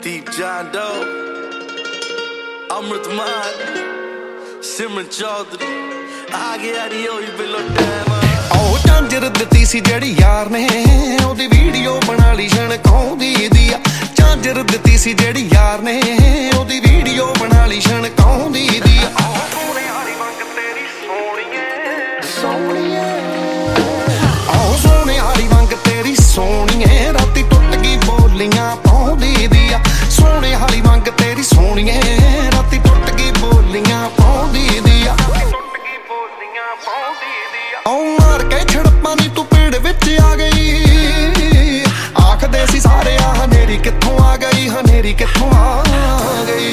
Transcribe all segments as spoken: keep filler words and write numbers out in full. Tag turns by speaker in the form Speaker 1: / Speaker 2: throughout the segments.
Speaker 1: Deep John Doe, Amrit Maan, Simran Chaudhary, आ गया री ओई बिलो टाइम
Speaker 2: ओ झांजर दित्ती सी जेड़ी यार ने ओदी वीडियो बना ली छणकाउंदी दी झांजर दित्ती सी जेड़ी यार ने ओदी वीडियो बना ली छणकाउंदी दी सोने हारी मंग तेरी सोणीए सोणीए ओ सोने हारी मंग तेरी सोणीए राती टुट गई बोलियां पाउंदी दी सोने हारी मंग तेरी सोणीए राती टुट गई बोलियां पाउंदी दी मार के छड़प्पा नी तू पेड़ विच आ गई आखदे सी सारे आ हनेरी कित्थों आ गई हनेरी कित्थों आ गई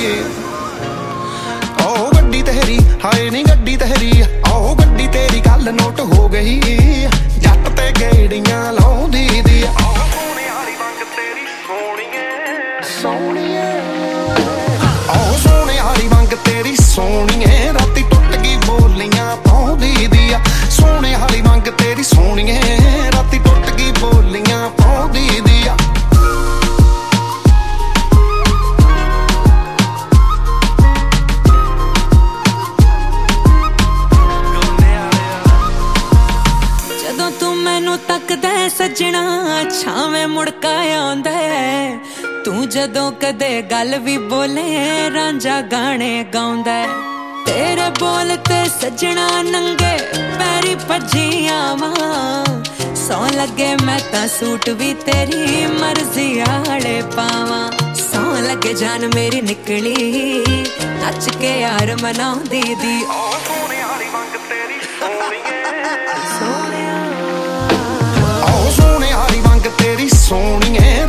Speaker 2: ओ गड्डी तेरी हाय नी गड्डी तेरी ओ गड्डी तेरी गल नोट हो गई जट ते गेड़ियां लाउंदी दी सोने हारी मंग तेरी सोणीए सोणीए ओ सोने हारी मंग तेरी सोणीए राती टुट गई बोलियां पाउंदी दी सोने हाली मंग तेरी सोणीए राती टुट गई बोलियां पाउंदी दी
Speaker 3: जदों तू मैनू तकदा सजना छावें मुड़का आउंदा तू जदों कदे गल भी बोले रांझा गाने गाउंदा तेरे बोल ते सजना नंगे पैरी भजी आवां सौ लगे मैं तां सूट भी तेरी मर्जी आले पावां सौ लगे जान मेरी निकली नच के यार मनाउंदी दी
Speaker 2: ओ सोने हारी मंग तेरी सोणीए
Speaker 3: सोनिया
Speaker 2: ओ सोने हारी मंग तेरी सोणीए